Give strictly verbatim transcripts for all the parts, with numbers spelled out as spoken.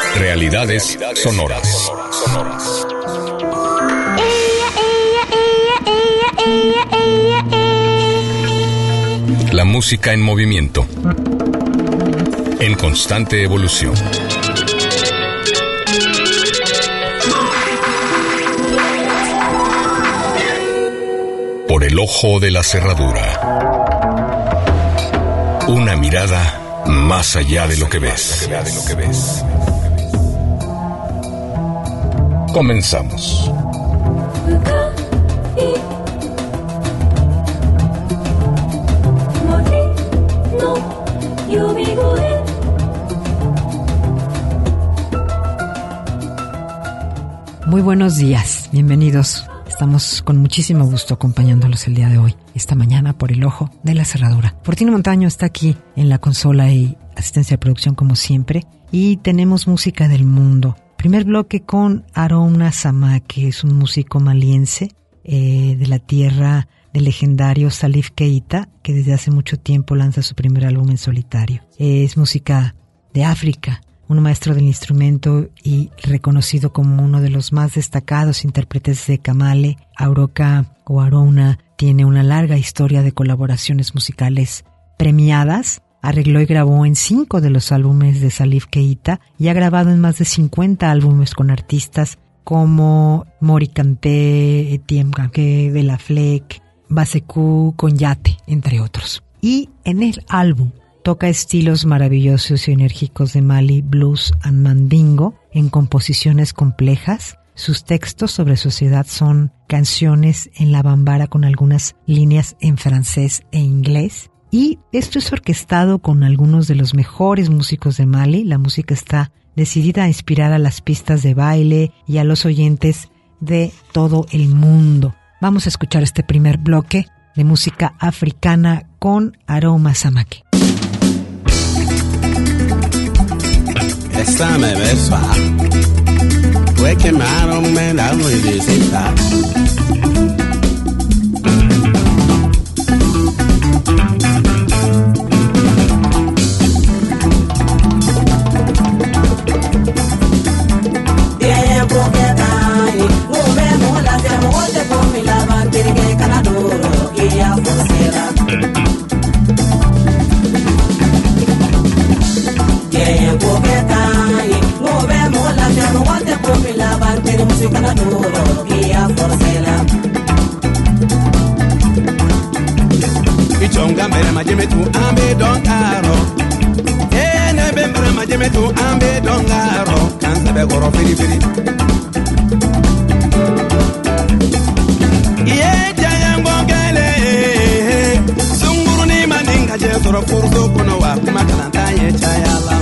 Realidades sonoras. La música en movimiento, en constante evolución. Por el ojo de la cerradura. Una mirada más allá de lo que ves. Comenzamos. Muy buenos días, bienvenidos. Estamos con muchísimo gusto acompañándolos el día de hoy, esta mañana por el ojo de la cerradura. Fortino Montaño está aquí en la consola y asistencia de producción como siempre, y tenemos música del mundo. Primer bloque con Haruna Sama, que es un músico maliense eh, de la tierra del legendario Salif Keita, que desde hace mucho tiempo lanza su primer álbum en solitario. Eh, es música de África, un maestro del instrumento y reconocido como uno de los más destacados intérpretes de Kamale. Aroka o Haruna tiene una larga historia de colaboraciones musicales premiadas. Arregló y grabó en cinco de los álbumes de Salif Keita y ha grabado en más de cincuenta álbumes con artistas como Mori Kanté, Etienne Kanké, Bela Fleck, Basekou, Konyate, entre otros. Y en el álbum toca estilos maravillosos y enérgicos de Mali, blues and mandingo en composiciones complejas. Sus textos sobre sociedad son canciones en la bambara con algunas líneas en francés e inglés. Y esto es orquestado con algunos de los mejores músicos de Mali. La música está decidida a inspirar a las pistas de baile y a los oyentes de todo el mundo. Vamos a escuchar este primer bloque de música africana con Haruna Sama. Essa me bespa, fue quemaron me la visita. Tiempo que cae, movemos la demote con mi lavante que canadoro y a fosera. Tiempo que cae, movemos la demote con mi lavante música canadoro y a fosera. Ichonga mbere majeme tu ambe dongaro. Ene bembere majeme tu ambe dongaro. Kanse be goro firi firi. Iye jayango gele. Sunguru ni maninga je soro furso kono wa kuma kalanta ye chayala.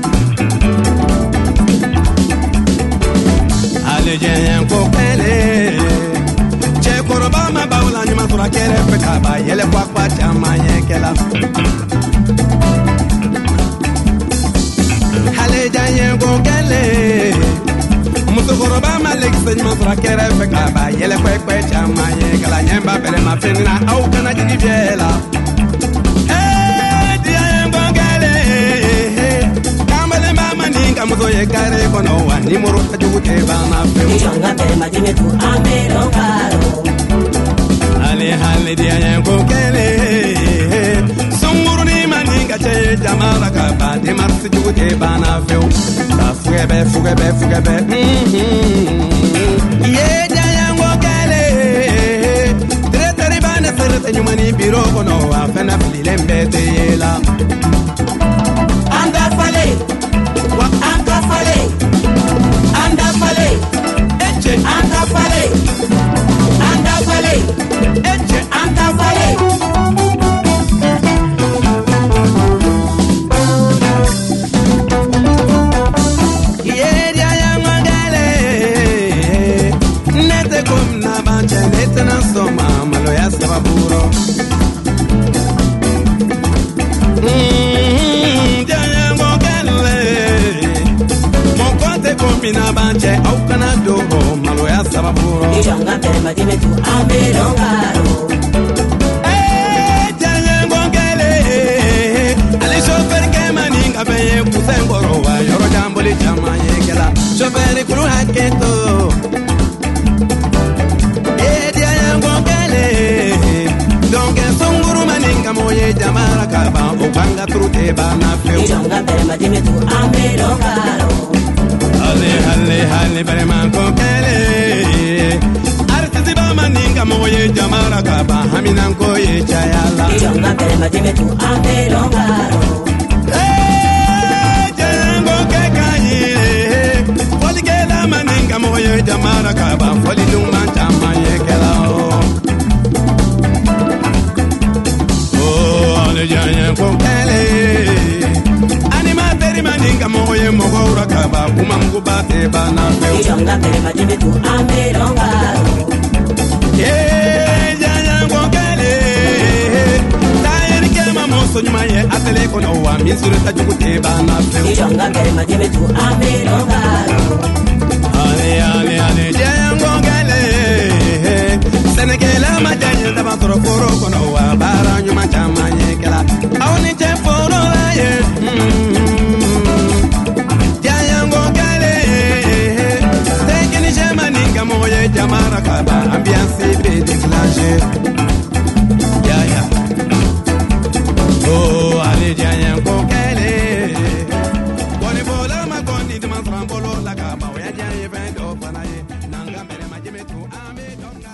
Ale jayango gele. Che koroba ma bawla nyuma sura kere peka ba yele kwa kwa chama yekela. Ale jayango gele. Muso koroba ma lekse nyuma sura kere peka ba yele kwa kwa chama yekela. Nyemba bere ma finina au kana jibiela. Eh jayango gele. Kamale mama ninga muso yekare kono wa ni moro tajute ba na fe. Ichonga bere majime tu ambe dongaro. Ale hale dia yango kele sunguru ni maninga che jamala ka ba de marsi jute bana feu ba fuebe fuebe fuebe ye dia yango kele tre tre bana fere nyumani biro kono wa fena filembe te yela anda fale wa anda fale anda fale eche anda fale anda fale eche anda fale. Ye dia yango gale nete komna banche nete na soma malo ya saburo. Mm dia yango gale mokote komina banche au kana doro malo ya saburo. Ichonga bere majime tu ambe dongaro. Eh dia yango gale ale shofer ke maninga be kusengoro wa yoro jamboli chamaye meto e dia yango kele donc songuru maninga moye jamara kaba obanga trute bana feu jonga bere madime tu amelo caro ale ale ale bere man kokele artisi ba maninga moye jamara kaba haminan koye chayala jonga bere madime tu amelo caro eh jango kekayi foli kela maninga moye jamara kaba foli duma chamaye kela oh ale jango kokele anima bere maninga moye mogora kaba kuma mkubate bana feu jonga bere madime tu amelo caro eh jango kokele tayer kema moso nyuma ye atele kono wa misuru tajukute bana feu jonga bere madime tu amelo caro ale ale ale jango kokele senegela majanya taba toro foro kono wa bara nyuma chama ye kala awni te foro ye jango kokele tekini jamani kamo ye jamara kaba ambiance be déclencher ya ya oh ale jango kokele koni bola ma koni de man frambolo la kaba ya janye vendo panaye nanga mere majime tu ame donga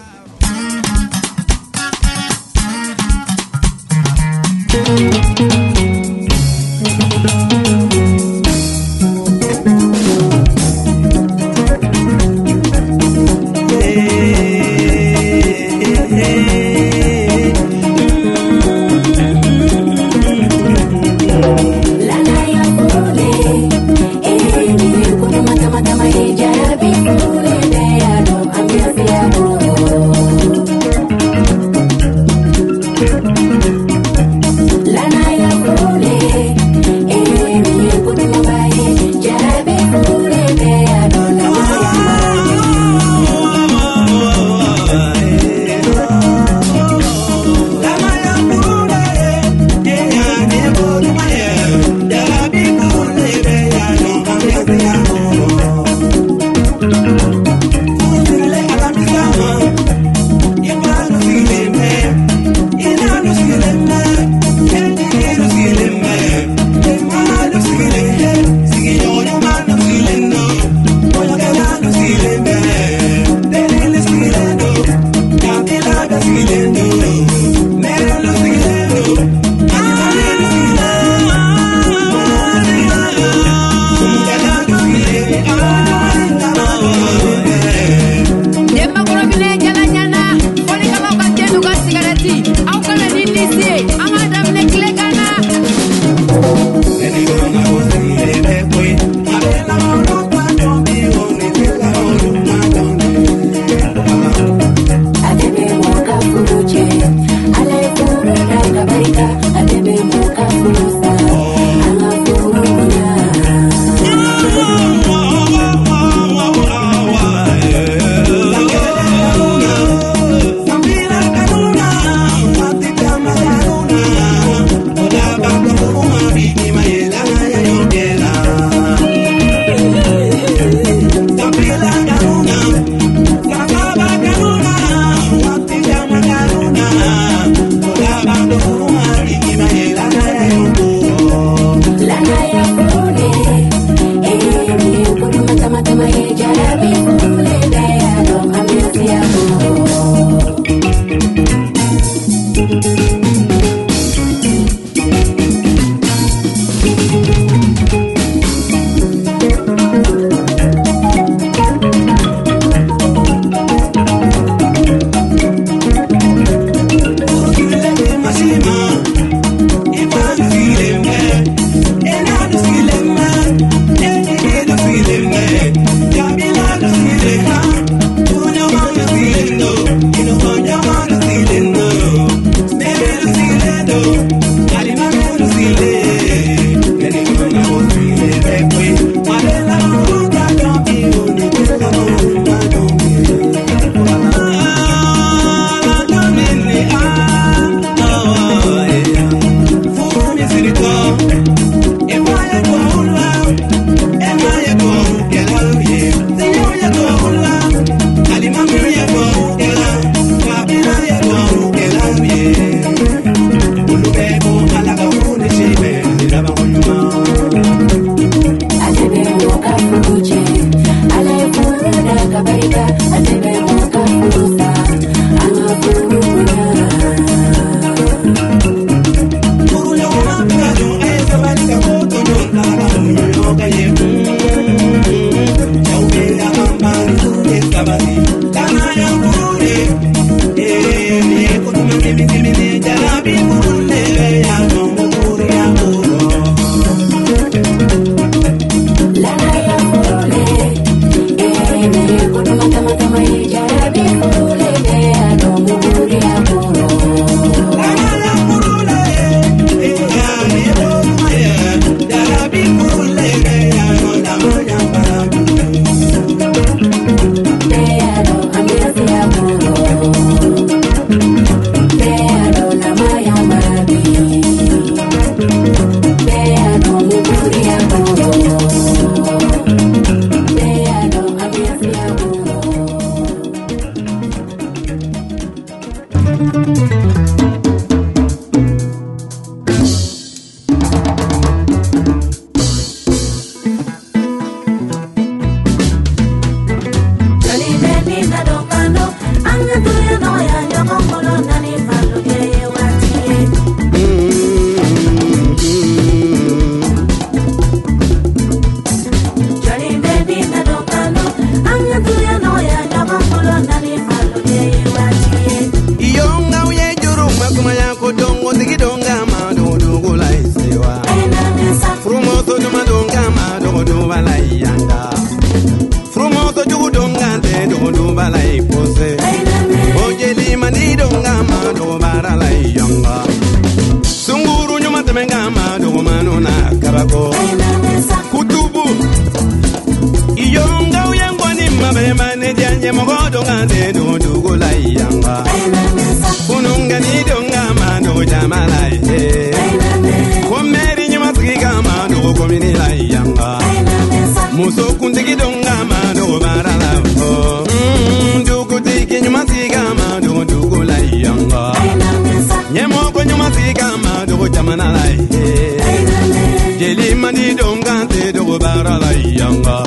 hale janye mogodo ngande do do go la yanga kununga ni donga ma do jamala he ko meri nyuma siga ma do ko mini la yanga muso kuntigi donga ma do barala ho do ko tigi nyuma siga ma do do go la yanga nyemo ko nyuma siga ma do jamala la he jeli mani donga te do barala yanga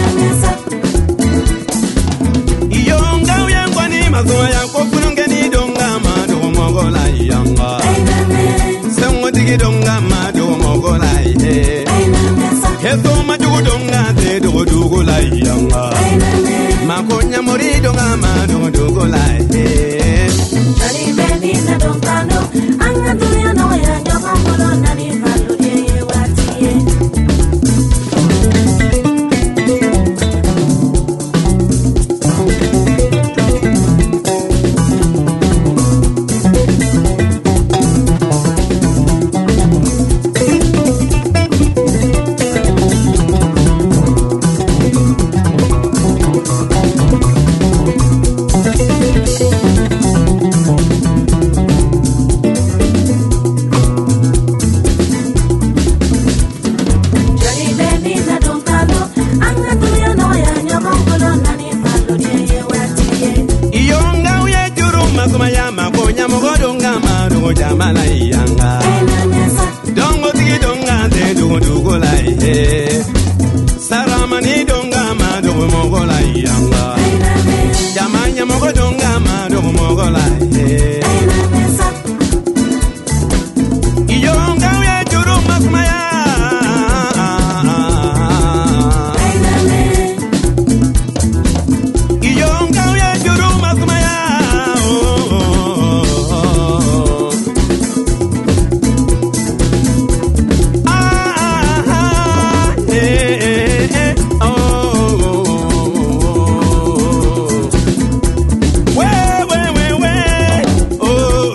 iyonga uyangwani mazoa yanko kununga ni donga ma do mogola yanga sengo digi donga ma do mogola he heto ma do donga te do do gola yanga makonya mori donga ma do do gola he nani beni na donga no anga dunya no ya nyoko molo nani falu ye watie jamala yanga dongo digi donga de do do go la he saramani donga ma do mo go la yanga jamanya mo go donga ma do mo go la he iyonga we juru masmaya iyonga we juru masmaya oh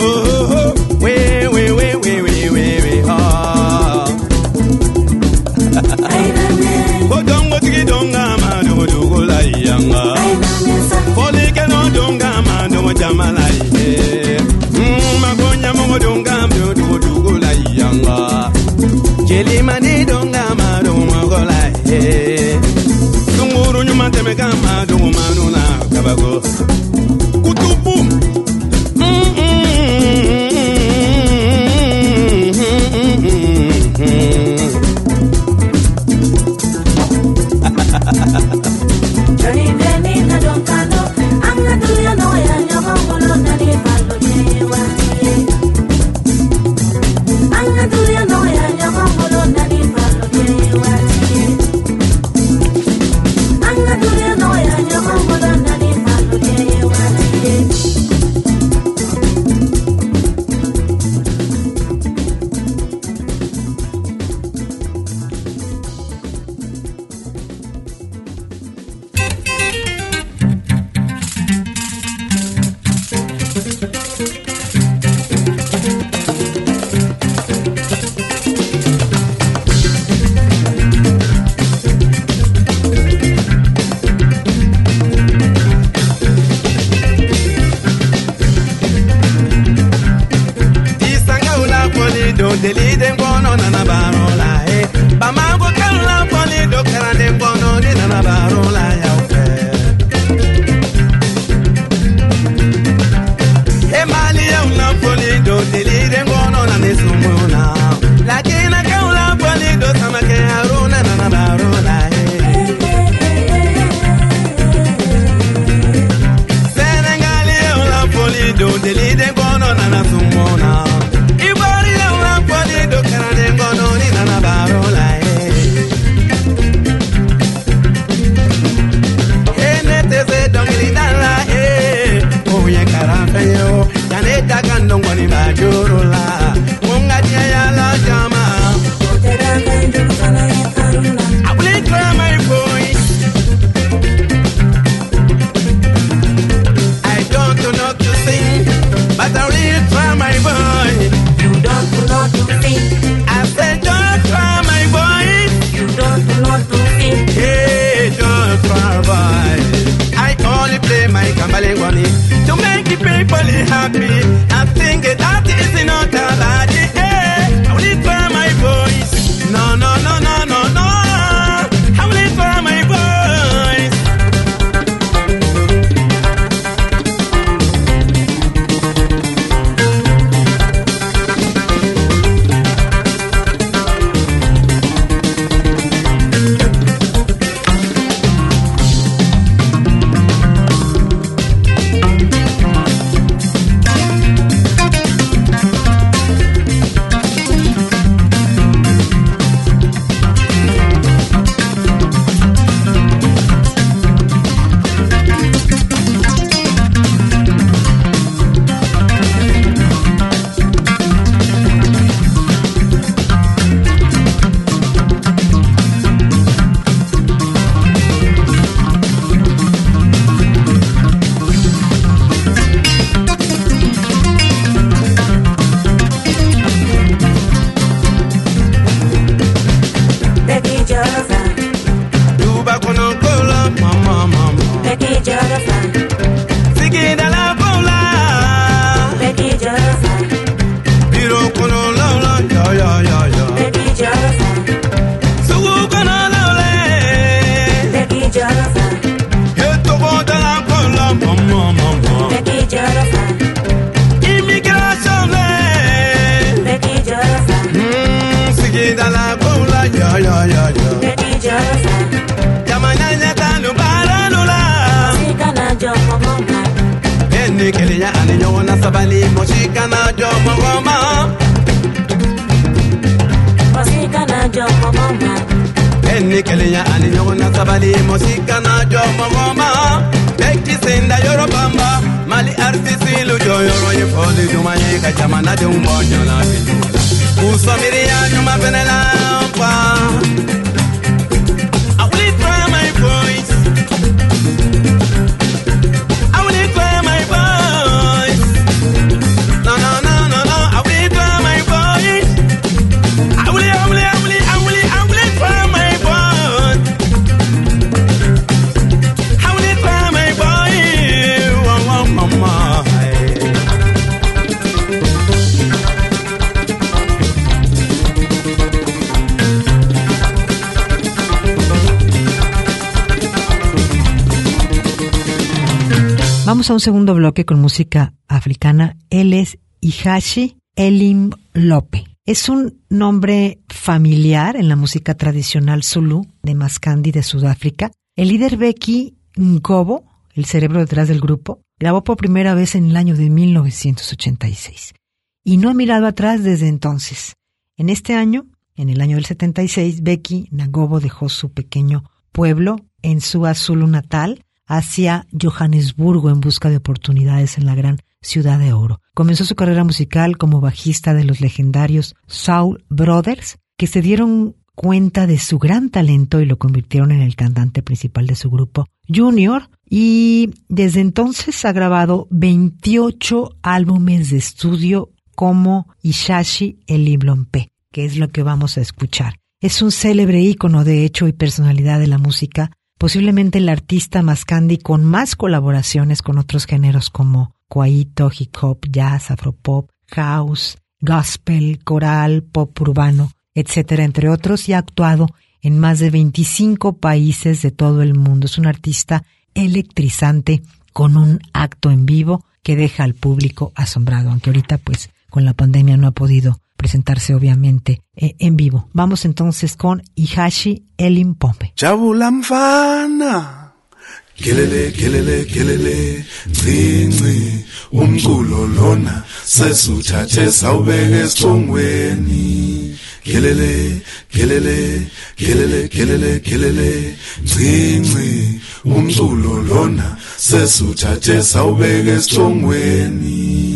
sabali música na yo mama. Música na yo mama. Eni kelenya ani yo na sabali música na yo mama. Peki senda yorobamba mali artisi lu yo yo ye foli dumanye ka jamana de umbonyo na bitula. Usomiri ya nyuma benela pa. I will try my voice. I will try my voice. No no no no no. I will try my voice. I will I will I will I will I will try my voice. I will try my voice. Oh, oh, mama. Vamos a un segundo bloque con música africana. Él es Ihashi Elim Lope. Es un nombre familiar en la música tradicional Zulu de Maskandi de Sudáfrica. El líder Becky Ngobo, el cerebro detrás del grupo, grabó por primera vez en el año de mil novecientos ochenta y seis. Y no ha mirado atrás desde entonces. En este año, en el año del setenta y seis, Becky Ngobo dejó su pequeño pueblo en su Zulu natal hacia Johannesburgo en busca de oportunidades en la gran ciudad de oro. Comenzó su carrera musical como bajista de los legendarios Soul Brothers, que se dieron cuenta de su gran talento y lo convirtieron en el cantante principal de su grupo Junior, y desde entonces ha grabado veintiocho álbumes de estudio como Ihashi Elim Lope, que es lo que vamos a escuchar. Es un célebre ícono de hecho y personalidad de la música, posiblemente el artista Maskandi con más colaboraciones con otros géneros como kwaito, hip hop, jazz, afropop, house, gospel, coral, pop urbano, etcétera, entre otros, y ha actuado en más de veinticinco países de todo el mundo. Es un artista electrizante con un acto en vivo que deja al público asombrado, aunque ahorita pues con la pandemia no ha podido presentarse obviamente eh, en vivo. Vamos entonces con Ihashi Elim Lope. Jabula mfana kelele kelele kelele cinci umculo lona sesuthathe sawubeke esithongweni kelele kelele kelele kelele kelele cinci umculo lona sesuthathe sawubeke esithongweni.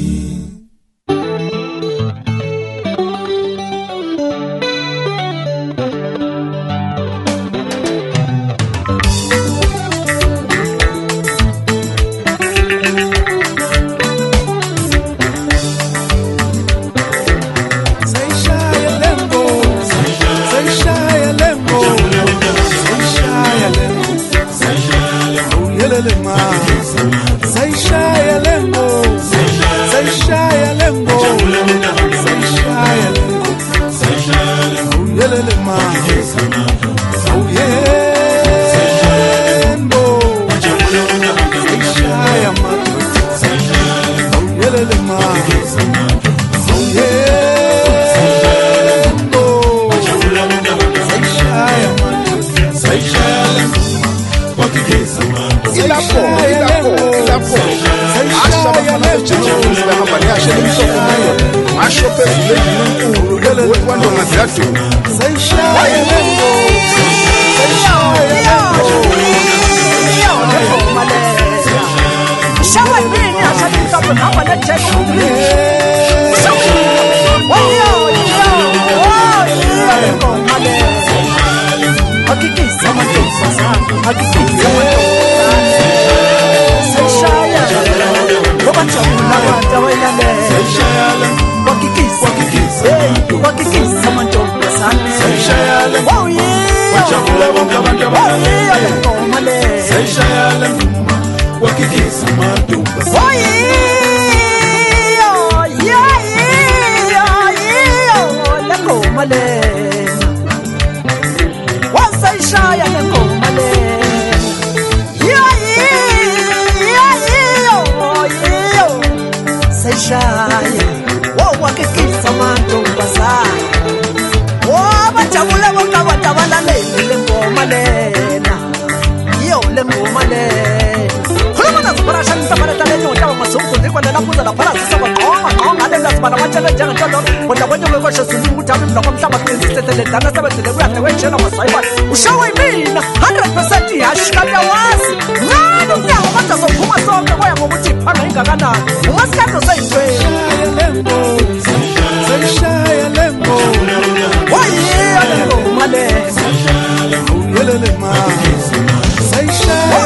Yo le ngoma le khuluma nazo barasha ngisabaleta le nyota wa masongo batshele njengentlolo kodwa kwenye kwekoshe sulu uthabe mloko mhlaba kwisisethele dana sebenzele kuyahle wejela masayibani ushawe mina one hundred percent ihashi kanti awazi ngani umnyango kodwa sophuma sonke kwaya ngokuthi iphanga ingakanani umasikado seyintweni sayishaya lembo wayiya lengoma le yelele ma sayishaya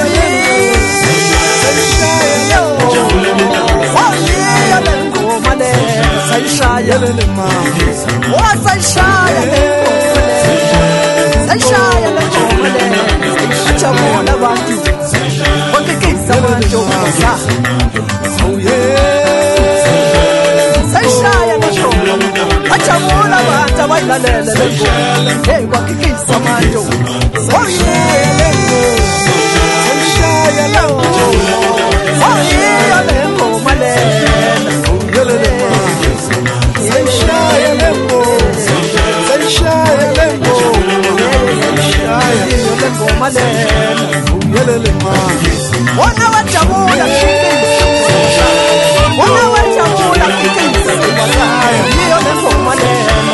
sayishaya wayiya lengoma le sayishaya yelele ma wasayishaya lengoma le sayishaya lengoma le ajabula abantu okikisa abantu basa oh yeah sayishaya lengoma ajabula abantu abayilalele lengoma hey kwakikisa abantu oh yeah sayishaya lengoma oh yeah lengoma le yelele ma sayishaya lembo sayishaya lembo sayishaya lengoma le yelele ma wona wajabula kikisa wona wajabula kikisa yiyo lengoma le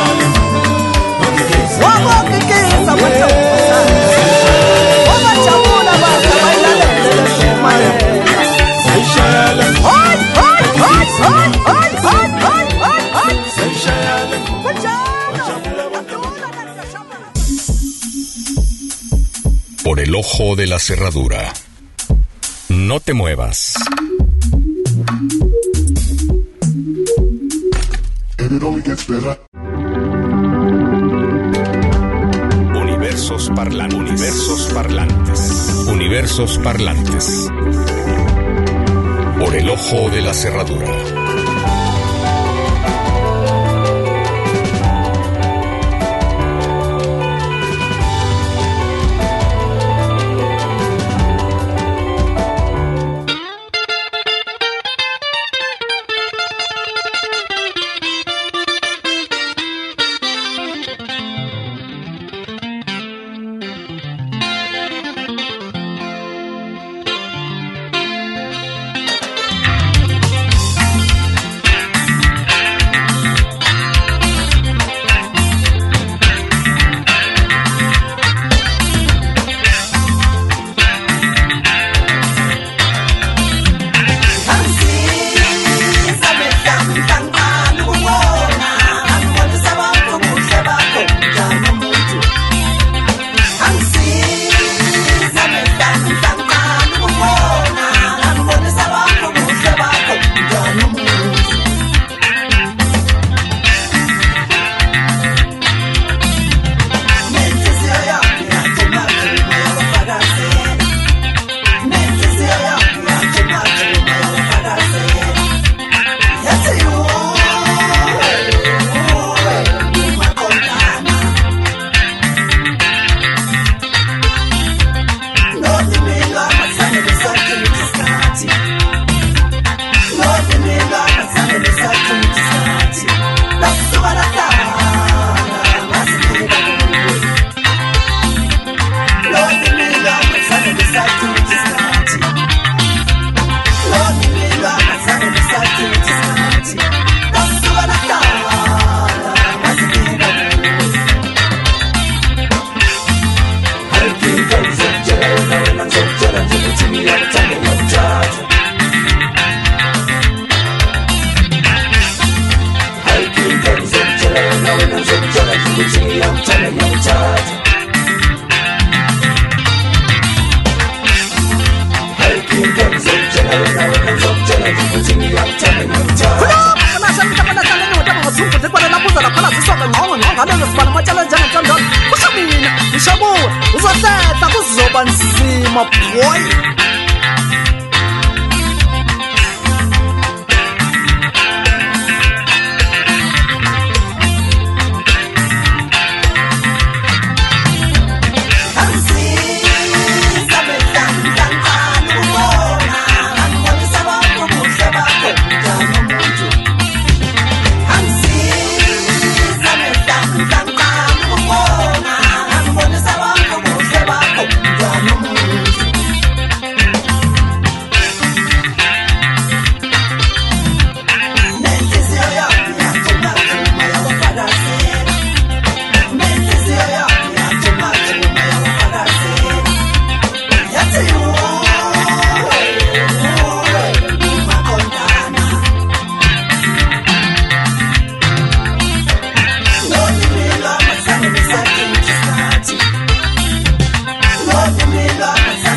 wabokikisa abantu wabajabula abantu abayilalele lengoma le sayishaya lembo hoy hoy hoy hoy hoy hoy hoy hoy hoy sayishaya lembo Por el ojo de la cerradura. No te muevas. Universos parlantes. Universos parlantes. Universos parlantes. Por el ojo de la cerradura.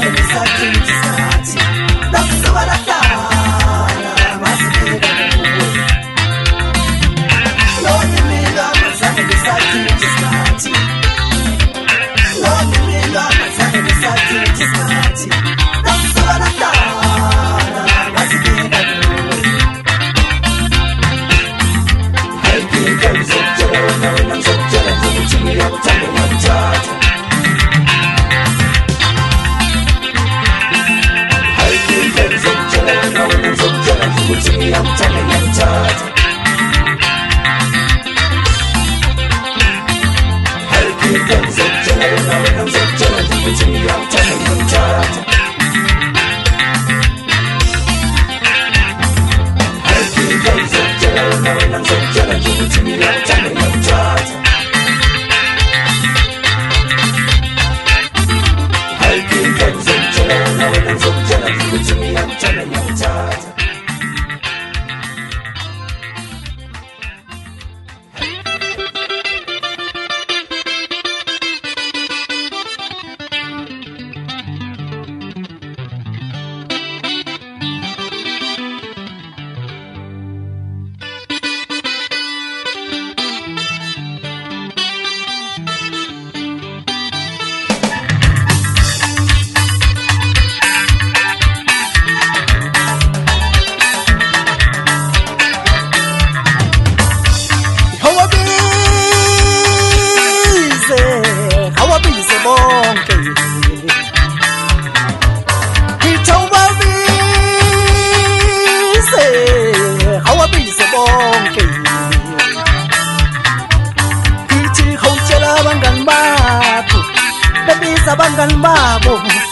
abangani babo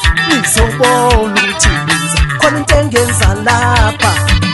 nizobona ukuthi khona into engenza lapha.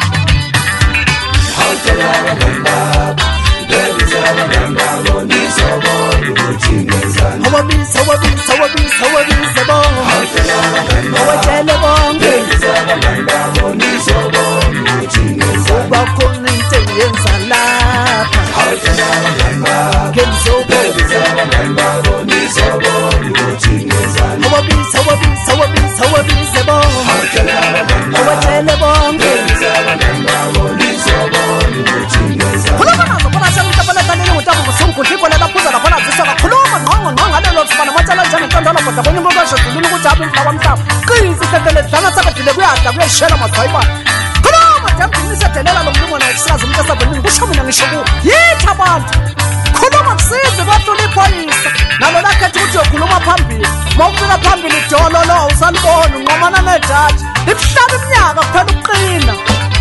Hawutshela abangani babo, bebiza abangani babo nizobona ukuthi ngenzani. Awabisa, awabisa, awabisa, awabisa bonke. Hawutshela abangani babo, awatshele bonke. bebiza abangani babo nizobona ukuthi ngenzani. Kuba khona into engenza lapha. Hawutshela abangani babo, bebiza abangani babo nizobona ukuthi ngenzani. Awabisa, awabisa, awabisa, awabisa bonke. Hawutshela abangani babo, awatshele bonke. bebiza abangani babo nizobona ukuthi ngenzani. Khuluma nazo bona sengitapela tani ngutaba musungudli kona laphuza lapha zisa kakhuluma ngqongo ngqongo ngalelo sibana matshala njani ntondolo kodwa bonke ngokasho duluni ukuthi apha umhlaba mhlaba qinzi setele dlana sakadile kuyada kuyeshela mazayibana. Khuluma jambi nisedelela lo mlungu na eksisazi umuntu asabeni kusho mina ngisho ku yithi abantu. Khuluma kusize kwahlonipha isa nalo lakhethi ukuthi uyokhuluma phambili mawufika phambili dolo lo usalibona unqomana nejaji lihlaba iminyaka kuphela ukuqina.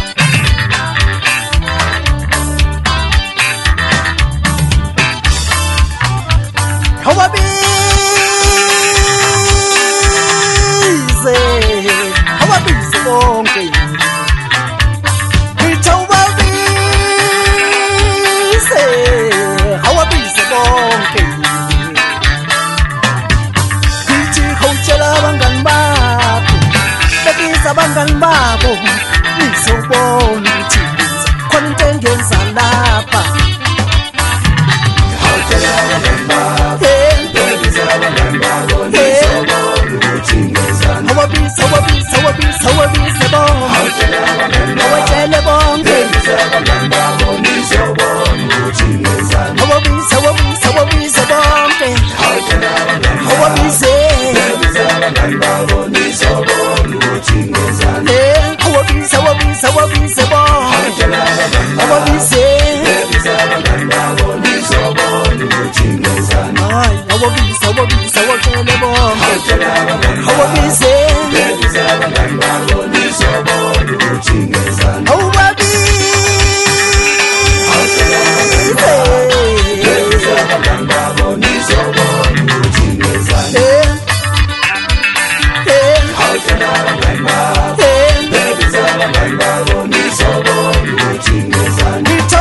Awabize, awabize bonke. Ngitha awabize, awabize bonke. Ngithi hawutshela abangani babo, bebiza abangani babo, nizobona ukuthi khona into engenza lapha. Hawutshela abangani babo, bebiza abangani babo nizobona ukuthi ngenzani. Awabisa, awabisa, awabisa, awabisa bonke. Hawutshela abangani babo, awatshele bonke. bebiza abangani babo nizobona ukuthi ngenzani. Awabisa, awabisa, awabisa bonke. Hawutshela abangani babo, Awabize, bebiza abangani babo nizobona ukuthi ngenzani. eh, awabisa, awabisa, awabisa bonke. Hawutshela abangani babo, Awabize, bebiza abangani babo nizobona ukuthi ngenzani. ay, awabisa, awabisa, awatshele bonke. Hawutshela abangani babo, Awabize, bebiza abangani babo nizobona ukuthi ngenzani. awabize, Bebiza abangani babo nizobona ukuthi ngenzani. eh, eh, Hawutshela abangani babo, eh. bebiza abangani babo nizobona ukuthi ngenzani. Ngitha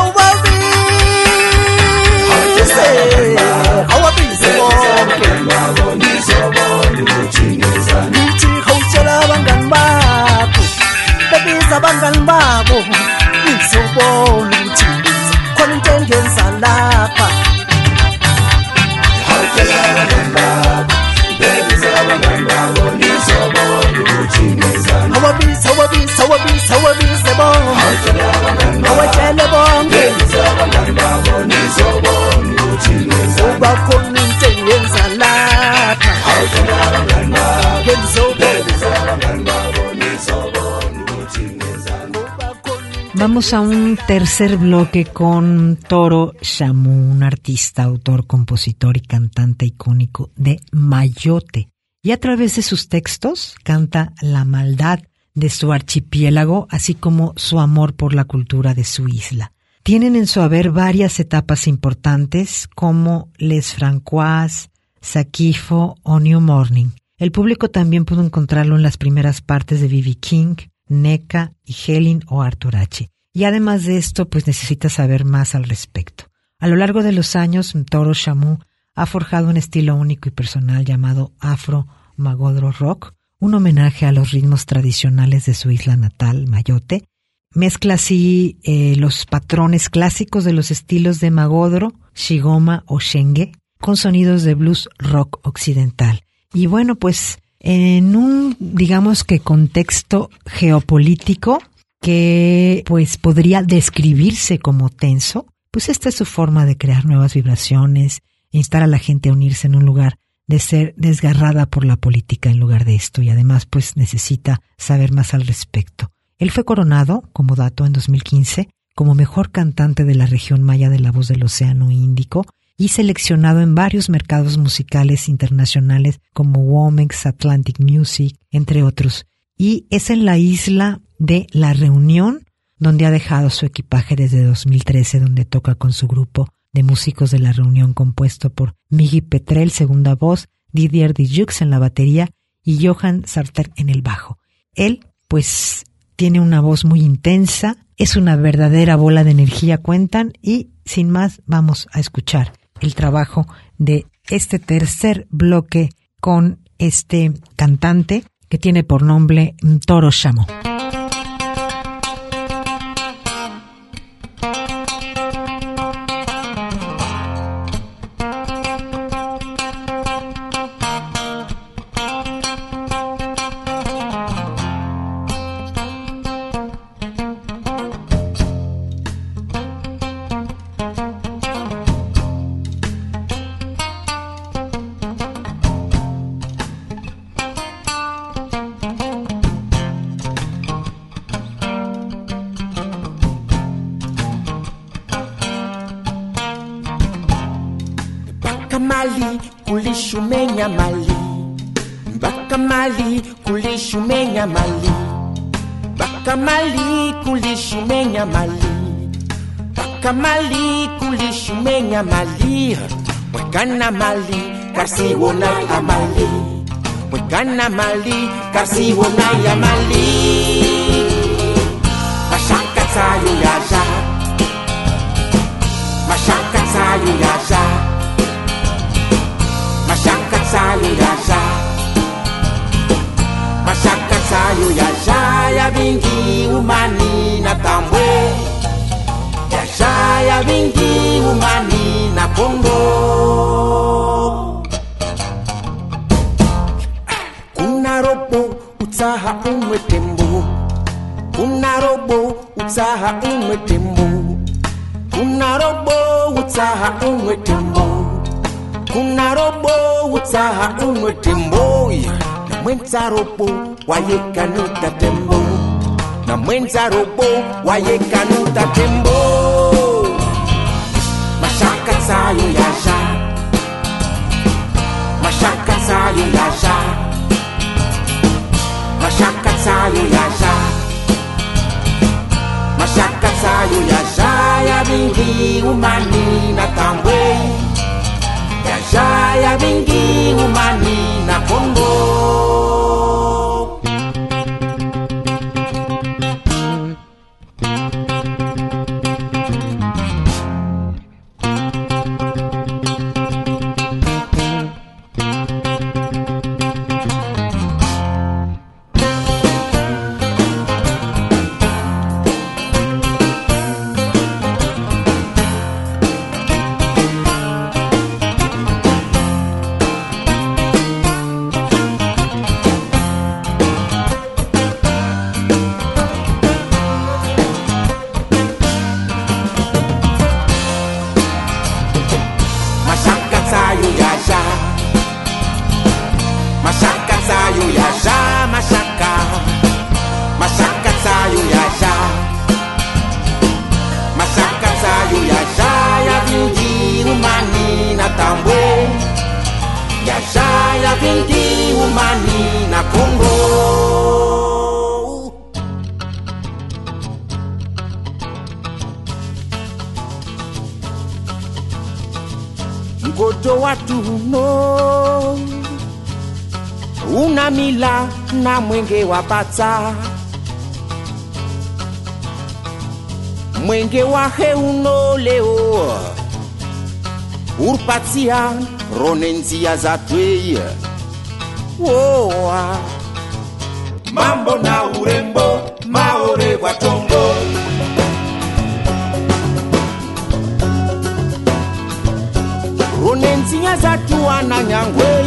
awabize, awabize bonke. Abangani babo nizobona ukuthi ngenzani. Ngithi hawutshela abangani bakho, bebiza abangani babo, nizobona ukuthi khona into engenza lapha. Hawutshela abangani babo, bebiza abangani babo nizobona Sawabise, sawabise, sawabise, sawabise bonke. Awatshele bonke. Uba khona into engenza lapha. Vamos a un tercer bloque con Toro Shamu, un artista, autor, compositor y cantante icónico de Mayotte. Y a través de sus textos canta la maldad de su archipiélago, así como su amor por la cultura de su isla. Tienen en su haber varias etapas importantes como Les Francois, Sakifo o New Morning. El público también pudo encontrarlo en las primeras partes de B B King, Neka y Helen o Arthur H. Y además de esto, pues necesita saber más al respecto. A lo largo de los años, Toro Shamu ha forjado un estilo único y personal llamado Afro Magodro Rock, un homenaje a los ritmos tradicionales de su isla natal, Mayotte. Mezcla así eh, los patrones clásicos de los estilos de Magodro, Shigoma o Shenge, con sonidos de blues rock occidental. Y bueno, pues en un, digamos que contexto geopolítico que pues podría describirse como tenso, pues esta es su forma de crear nuevas vibraciones e instar a la gente a unirse en un lugar de ser desgarrada por la política en lugar de esto, y además pues necesita saber más al respecto. Él fue coronado, como dato, en dos mil quince como mejor cantante de la región maya de la voz del Océano Índico y seleccionado en varios mercados musicales internacionales como Womex, Atlantic Music, entre otros. Y es en la isla de La Reunión donde ha dejado su equipaje desde dos mil trece, donde toca con su grupo de músicos de La Reunión compuesto por Migi Petrel, segunda voz, Didier Dijux en la batería y Johan Sarter en el bajo. Él, pues, tiene una voz muy intensa, es una verdadera bola de energía, cuentan, y sin más vamos a escuchar el trabajo de este tercer bloque con este cantante que tiene por nombre Toro Shamu. Mali, kulishumenya mali. Baka mali, kulishumenya mali. Baka mali, kulishumenya mali. Baka mali, kulishumenya mali. Wekana mali, kasi wonai amali. Wekana mali, kasi wonai amali. Mashaka tayo yaja. Mashaka tayo yaja. Mashaka tayo yaja. Mashaka tayo yaja. Ya bingi umani na tambwe. Yaja ya bingi umani na Congo. Kuna robo utaha umwe tembo. Kuna robo utaha umwe tembo. Kuna robo utaha umwe tembo. Kuna robo utaha umwe tembo. Na mwenza robo waye kanuta tembo. Na mwenza robo waye kanuta tembo. Mashaka tayo yaja. Mashaka tayo yaja. Mashaka tayo yaja. Mashaka tayo yaja. Ya bingi umani na tambwe. Yaja ya bingi umani na Congo. watu no una mila na mwenge wapata mwenge wahe uno leo urpatia ronenzia za tweye woa mambo na urembo maore watongo ronenzia za tuana nyangwe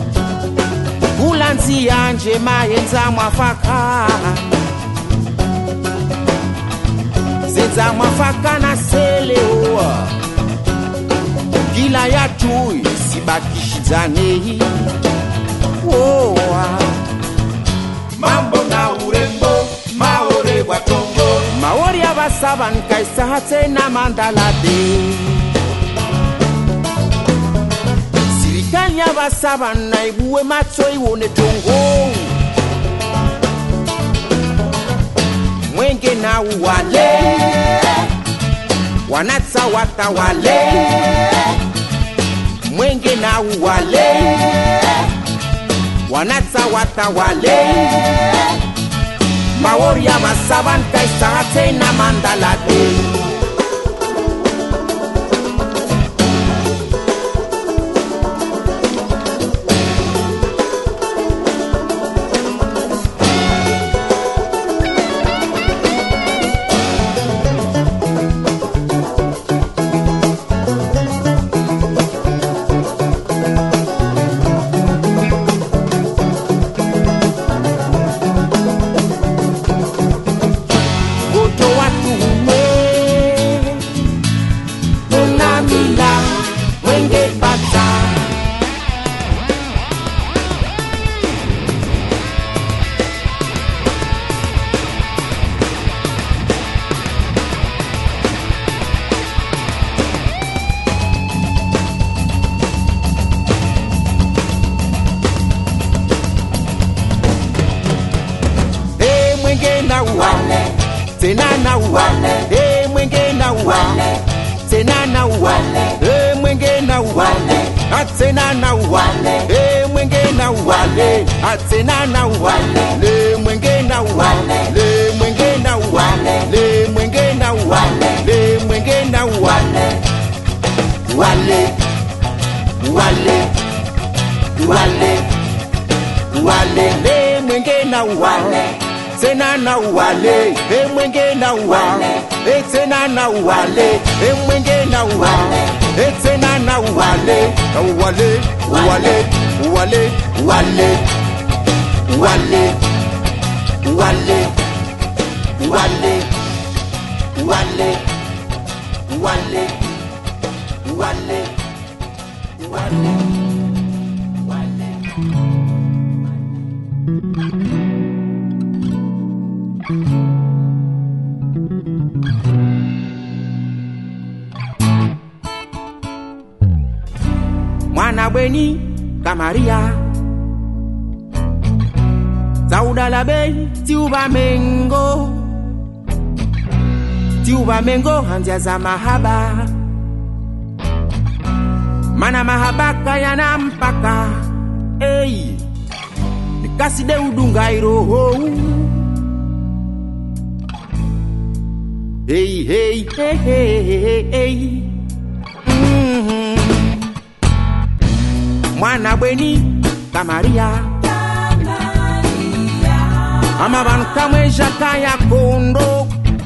ulanzia nje mayenza mwafaka zenza mwafaka na seleoa kila yatu isibakishizane woa mambo na urembo maore watongo maori abasaba nkaisa hate na mandalade sirikali abasaba na ibuwe macho iwone tongo mwenge na uwale wanatsa watawale mwenge na uwale wanatsa watawale maori ya masaban kaisate na mandalade Tenana wale, eh mwenge na wale. Tenana wale, eh mwenge na wale. Atenana wale, eh mwenge na wale. Atenana wale, le mwenge na wale. Le mwenge na wale, le mwenge na wale. Le mwenge na wale. Wale, wale, wale, wale, le mwenge na wale. Tenana wale, e mwenge na wale, e tenana wale, e mwenge na wale, e tenana wale, wale, wale, wale, wale, wale, wale, wale, wale, wale, wale, wale. Mwana bweni kamaria Sauda la bei tiuba mengo Tiuba mengo hanzia za mahaba Mana mahaba kayana mpaka Hey Nikaside udunga iroho Hey hey hey hey hey hey mm-hmm. Mwana bweni kamaria Ama bankamwe jakaya kondo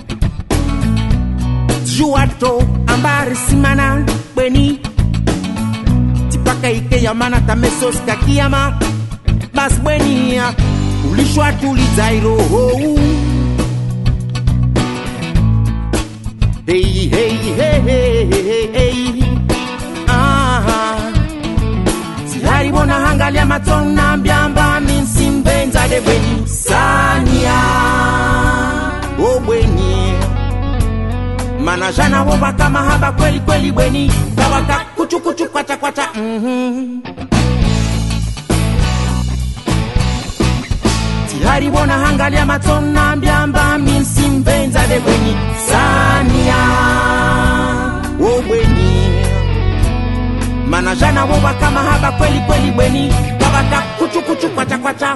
Juato ambari simana bweni Tipaka ike ya mana tamesos kakiyama Bas bweni ya ulishwa tulizairo Hey hey hey hey hey hey ah Sihari bona hangalia matona mbiamba minsimbenza de bweni Sania O bweni Manajana woba kama haba kweli kweli bweni Kawaka kuchu kuchu kwata kwata mhm Sihari bona hangalia matona mbiamba minsimbenza de bweni Sania O bweni Mana jana woba kama haba kweli kweli bweni Kabata kuchu kuchu kwacha kwacha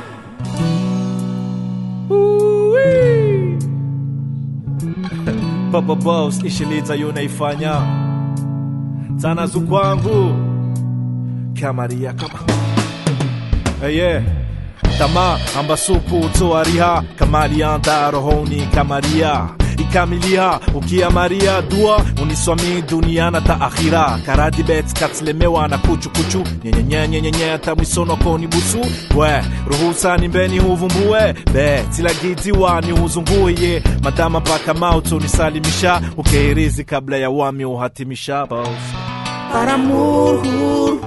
Papa Boss ishiliza yunaifanya Tana zukwangu Kamaria kama Hey yeah Tama ambasuku utoariha Kamaria anda rohoni kamaria Ikamilia ukia Maria dua uniswami dunia na ta akhira Karadi bets katslemewa na kuchu kuchu Nyenye nye nye nye ta mwisono koni busu We ruhusa ni mbeni uvumbue Be tila giti wa ni uzunguye Madama paka mauto nisalimisha Ukeirizi kabla ya wami uhatimisha Boss Para murhur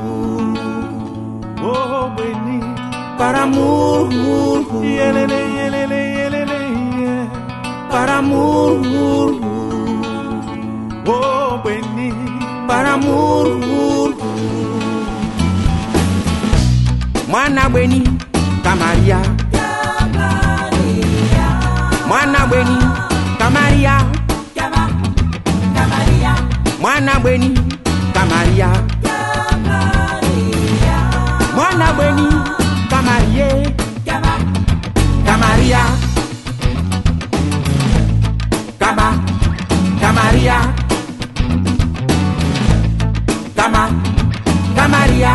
Oh weni Para murhur Yelele yelele yelele Para murmur Oh weni Para murmur Mwana bweni Kamaria Mwana bweni Kamaria Mwana bweni Kamaria Mwana bweni Kamarie Kamaria Kama Kamaria Kama Kamaria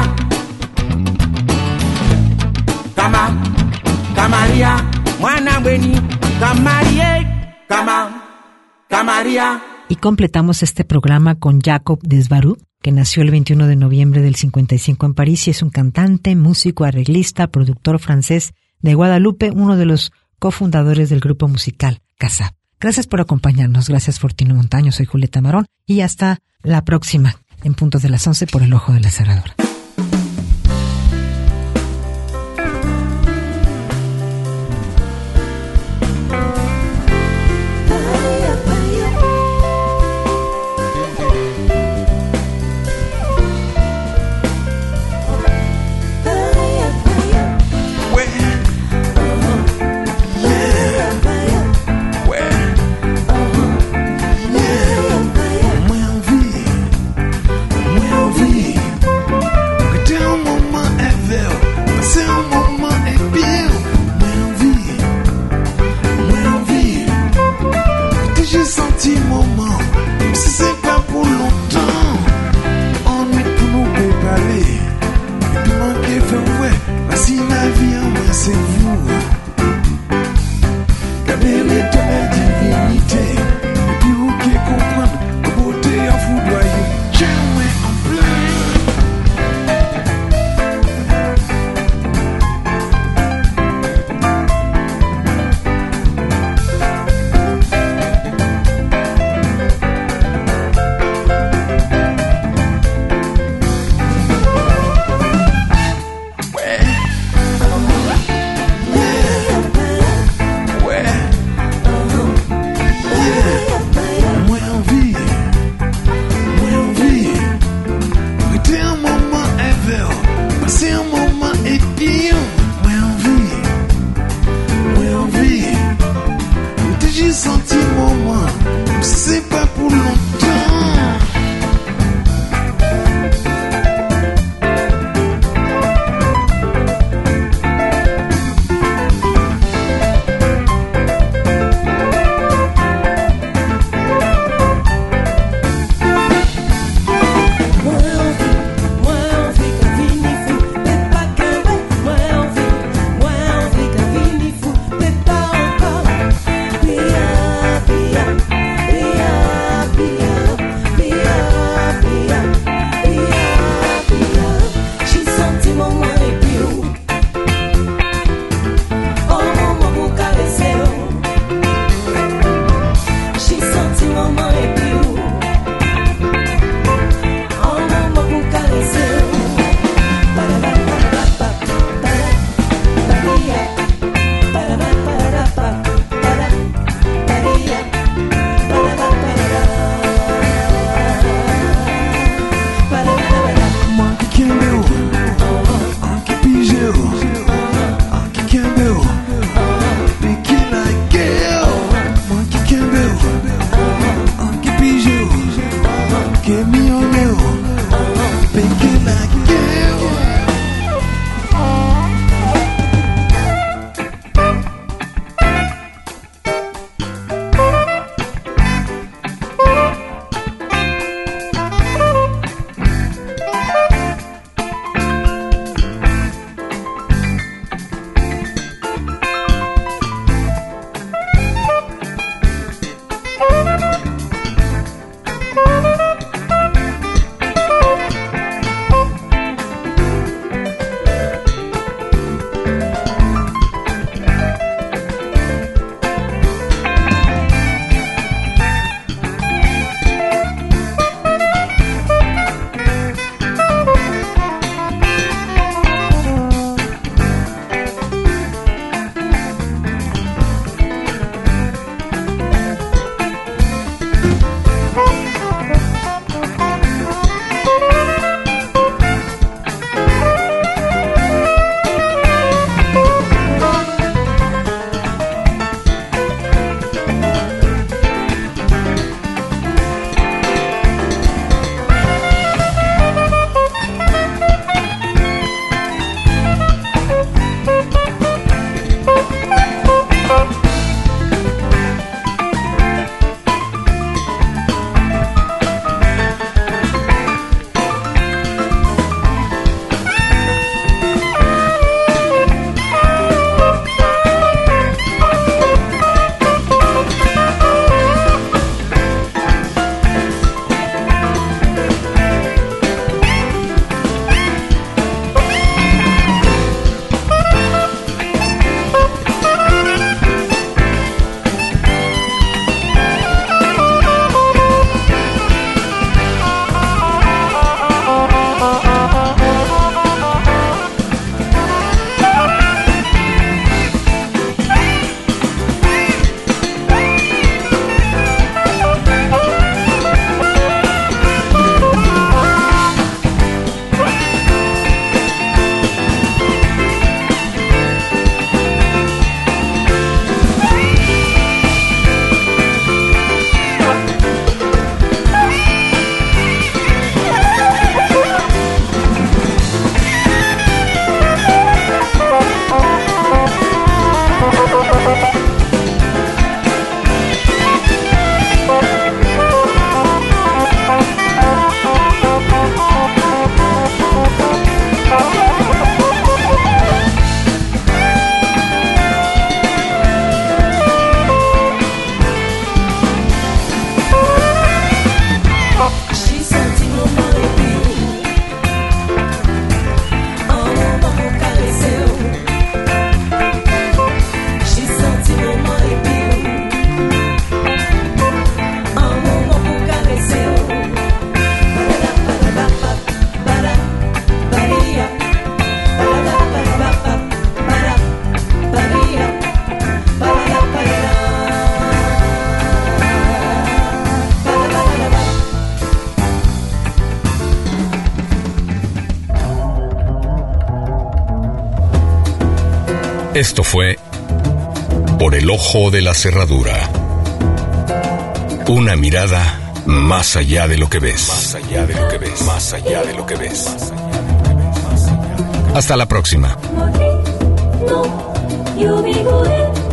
Kama Kamaria Mwana bweni Kamarie Kama Kamaria. Y completamos este programa con Jacob Desbarou, que nació el veintiuno de noviembre del cincuenta y cinco en París y es un cantante, músico, arreglista, productor francés de Guadalupe, uno de los cofundadores del grupo musical Casab. Gracias por acompañarnos, gracias Fortino Montaño, soy Julieta Marón y hasta la próxima, en punto de las once por el Ojo de la Cerradura. Esto fue Por el Ojo de la Cerradura. Una mirada más allá de lo que ves. Más allá de lo que ves. Más allá de lo que ves. Hasta la próxima. No, yo vivo en